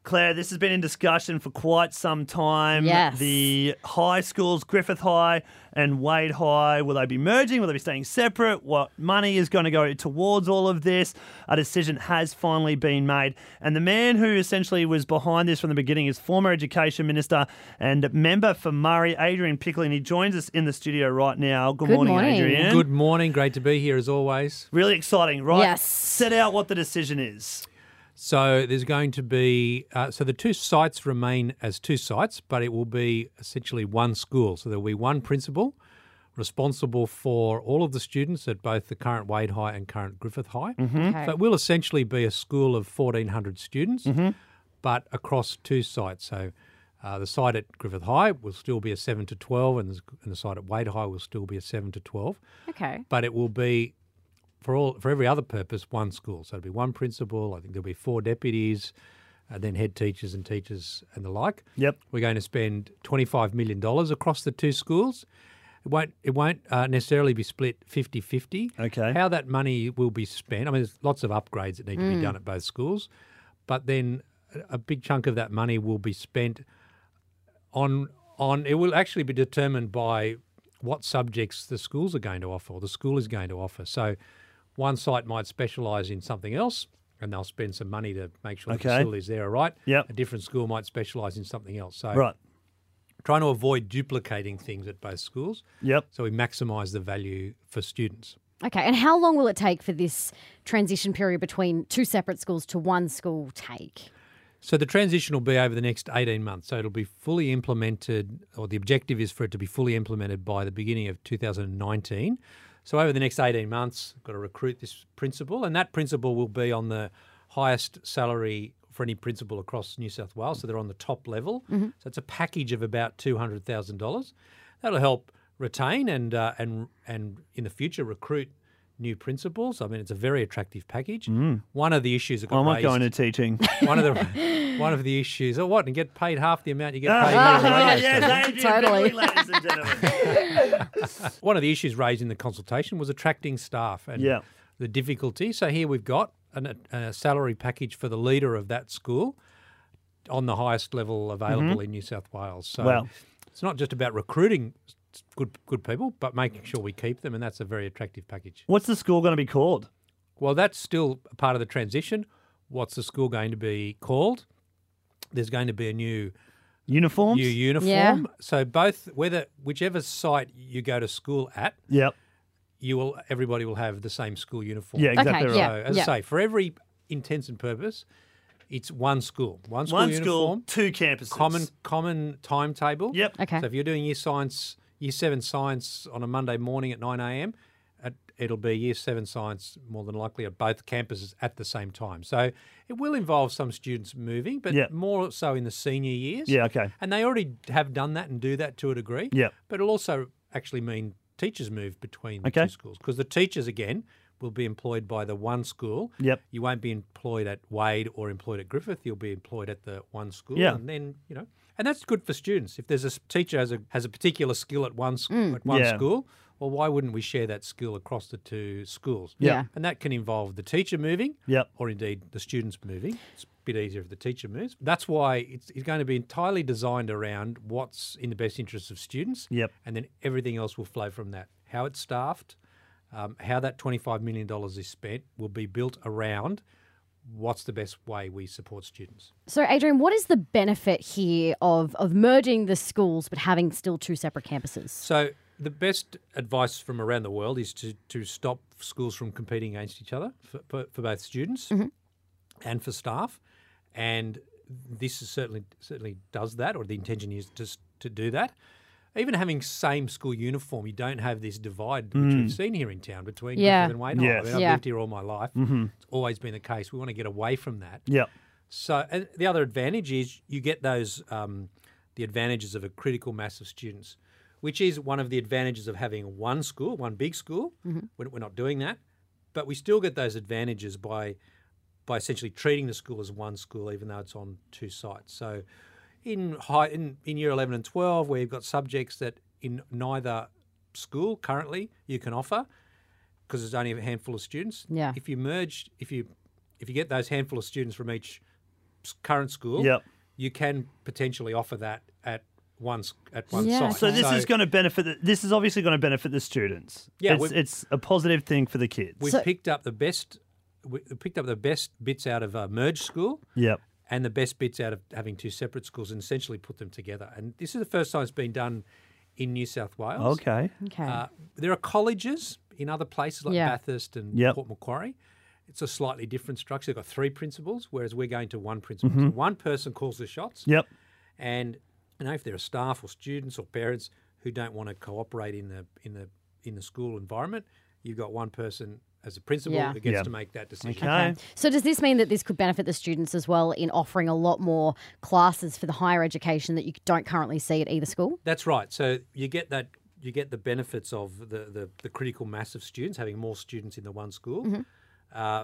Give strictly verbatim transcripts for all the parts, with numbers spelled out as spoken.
Claire, this has been in discussion for quite some time. Yes. The high schools, Griffith High and Wade High, will they be merging? Will they be staying separate? What money is going to go towards all of this? A decision has finally been made. And the man who essentially was behind this from the beginning is former Education Minister and member for Murray, Adrian Pickling. He joins us in the studio right now. Good, Good morning, morning. Adrian. Good morning. Great to be here as always. Really exciting, right? Yes. Set out what the decision is. So there's going to be, uh, so the two sites remain as two sites, but it will be essentially one school. So there will be one principal responsible for all of the students at both the current Wade High and current Griffith High. Okay. So it will essentially be a school of fourteen hundred students, but across two sites. So uh, the site at Griffith High will still be a seven to twelve, and the, and the site at Wade High will still be a seven to twelve. Okay. But it will be, for all for every other purpose, one school. So it'll be one principal. I think there'll be four deputies, uh, then head teachers and teachers and the like. Yep. We're going to spend twenty-five million dollars across the two schools. It won't it won't uh, necessarily be split fifty-fifty. Okay. How that money will be spent, I mean, there's lots of upgrades that need to be done at both schools, but then a- a big chunk of that money will be spent on on. It will actually be determined by what subjects the schools are going to offer or the school is going to offer. So one site might specialise in something else and they'll spend some money to make sure Okay. the facilities there are right. Yep. A different school might specialise in something else. So Right. trying to avoid duplicating things at both schools. Yep. So we maximise the value for students. Okay. And how long will it take for this transition period between two separate schools to one school take? So the transition will be over the next eighteen months. So it'll be fully implemented, or the objective is for it to be fully implemented by the beginning of two thousand nineteen. So over the next eighteen months, we've got to recruit this principal, and that principal will be on the highest salary for any principal across New South Wales. So they're on the top level. So it's a package of about two hundred thousand dollars. That'll help retain and uh, and and in the future recruit new principals. I mean, it's a very attractive package. One of the issues that got I'm not raised, going to teaching. one of the one of the issues, oh, what, and get paid half the amount you get paid Ah, here on the radio yes, station. Adrian Totally. Pickling, ladies and gentlemen. One of the issues raised in the consultation was attracting staff and Yeah. the difficulty. So here we've got an, a salary package for the leader of that school on the highest level available in New South Wales. So Wow. it's not just about recruiting good good people, but making sure we keep them, and that's a very attractive package. What's the school going to be called? Well, that's still a part of the transition. What's the school going to be called? There's going to be a new Uniforms? new uniform. Yeah. So both, whether whichever site you go to school at, Yep. you will everybody will have the same school uniform. Yeah, exactly Okay, right. So as yeah. I say, for every intents and purpose, it's one school, one school One uniform, school, two campuses. common common timetable. Yep. Okay. So if you're doing year science, year seven science on a Monday morning at nine a.m., at, it'll be year seven science more than likely at both campuses at the same time. So it will involve some students moving, but Yeah. more so in the senior years. Yeah, okay. And they already have done that and do that to a degree. Yep. But it'll also actually mean teachers move between the Okay. two schools, because the teachers, again, will be employed by the one school. Yep. You won't be employed at Wade or employed at Griffith. You'll be employed at the one school. Yeah. And then, you know, and that's good for students. If there's a s- teacher has a has a particular skill at one sc- at one Yeah. school, well, why wouldn't we share that skill across the two schools? Yeah. And that can involve the teacher moving, Yep. or indeed the students moving. It's a bit easier if the teacher moves. That's why it's, it's going to be entirely designed around what's in the best interest of students. Yep. And then everything else will flow from that. How it's staffed, um, how that twenty-five million dollars is spent will be built around what's the best way we support students. So, Adrian, what is the benefit here of, of merging the schools but having still two separate campuses? So the best advice from around the world is to, to stop schools from competing against each other for, for, for both students and for staff. And this is certainly certainly does that, or the intention is just to do that. Even having same school uniform, you don't have this divide which we've seen here in town between Yeah. Griffith and Wade. Yes. I mean, I've Yeah. lived here all my life. It's always been the case. We want to get away from that. Yep. So, and the other advantage is you get those um, the advantages of a critical mass of students, which is one of the advantages of having one school, one big school. We're, we're not doing that, but we still get those advantages by by essentially treating the school as one school, even though it's on two sites. So, in high in, in year eleven and twelve, where you've got subjects that in neither school currently you can offer because there's only a handful of students. Yeah. If you merge, if you if you get those handful of students from each s- current school, Yep. you can potentially offer that at one s- at one Yeah, site. So this Okay. is going to benefit. The, this is obviously going to benefit the students. Yeah, it's, we've- it's a positive thing for the kids. We've So- picked up the best. We picked up the best bits out of a merged school Yep. and the best bits out of having two separate schools and essentially put them together. And this is the first time it's been done in New South Wales. Okay. Okay. Uh, there are colleges in other places like Yeah. Bathurst and Yep. Port Macquarie. It's a slightly different structure. They've got three principals, whereas we're going to one principal. Mm-hmm. So one person calls the shots. Yep. And you know, if there are staff or students or parents who don't want to cooperate in the in the in the school environment, you've got one person as a principal Yeah. who gets Yeah. to make that decision. Okay. So does this mean that this could benefit the students as well in offering a lot more classes for the higher education that you don't currently see at either school? That's right. So you get that you get the benefits of the the, the critical mass of students, having more students in the one school. Mm-hmm. Uh,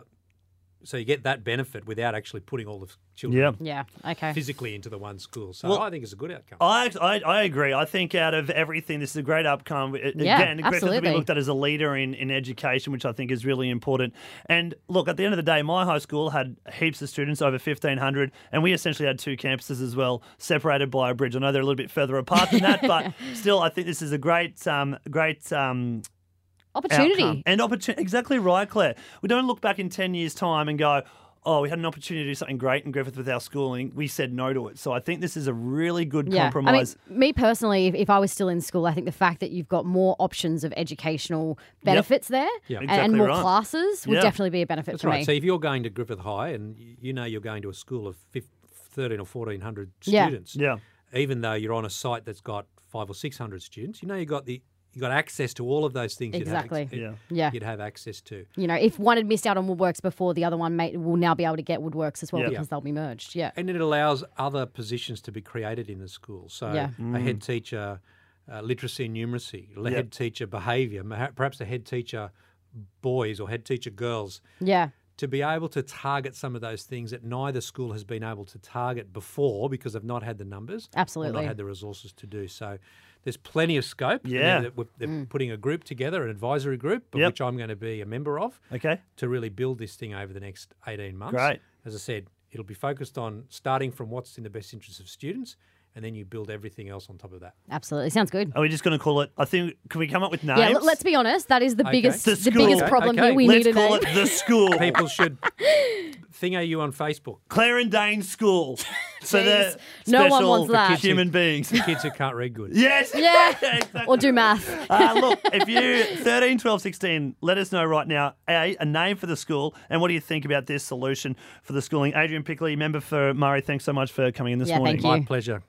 so you get that benefit without actually putting all the children Yep. Yeah. Okay. physically into the one school. So Well, I think it's a good outcome. I, I I agree. I think out of everything, this is a great outcome. It- Yeah, Again, Griffith will be absolutely. looked at as a leader in, in education, which I think is really important. And look, at the end of the day, my high school had heaps of students, over fifteen hundred, and we essentially had two campuses as well, separated by a bridge. I know they're a little bit further apart than that, but still, I think this is a great, um, great um, Opportunity. outcome. And opportunity. Exactly right, Claire. We don't look back in ten years' time and go, oh, we had an opportunity to do something great in Griffith with our schooling. We said no to it. So I think this is a really good Yeah. compromise. I mean, me personally, if, if I was still in school, I think the fact that you've got more options of educational benefits there Yep. and, Exactly and more right. classes would Yeah. definitely be a benefit That's for right. me. So if you're going to Griffith High and y- you know you're going to a school of fif- thirteen or fourteen hundred Yeah. students, Yeah. even though you're on a site that's got five or six hundred students, you know you got the you got access to all of those things. Exactly. You'd have, Yeah. Yeah. you'd have access to. You know, if one had missed out on Woodworks before, the other one may, will now be able to get Woodworks as well Yeah. because they'll be merged. Yeah. And it allows other positions to be created in the school. So Yeah. a head teacher, uh, literacy and numeracy, a Yep. head teacher behaviour, ma- perhaps a head teacher boys or head teacher girls, Yeah. to be able to target some of those things that neither school has been able to target before because they've not had the numbers or Absolutely. not had the resources to do. So there's plenty of scope. And Yeah. They're, they're putting a group together, an advisory group, of Yep. which I'm going to be a member of, Okay. to really build this thing over the next eighteen months. Great. As I said, it'll be focused on starting from what's in the best interest of students, and then you build everything else on top of that. Absolutely. Sounds good. Are we just going to call it? I think. Can we come up with names? Yeah, l- let's be honest. That is the Okay. biggest, The the, biggest school. problem Okay. here. We Let's need a call name. it the school. People should thingo you on Facebook. Claire and Dane School. For the Jeez. No one special wants that. human beings. Kids who can't read good. Yes. Yeah. Exactly. Or do math. Uh, look, if you thirteen, twelve, sixteen, let us know right now a, a name for the school and what do you think about this solution for the schooling. Adrian Pickley, member for Murray, thanks so much for coming in this Yeah, morning. thank you. My pleasure.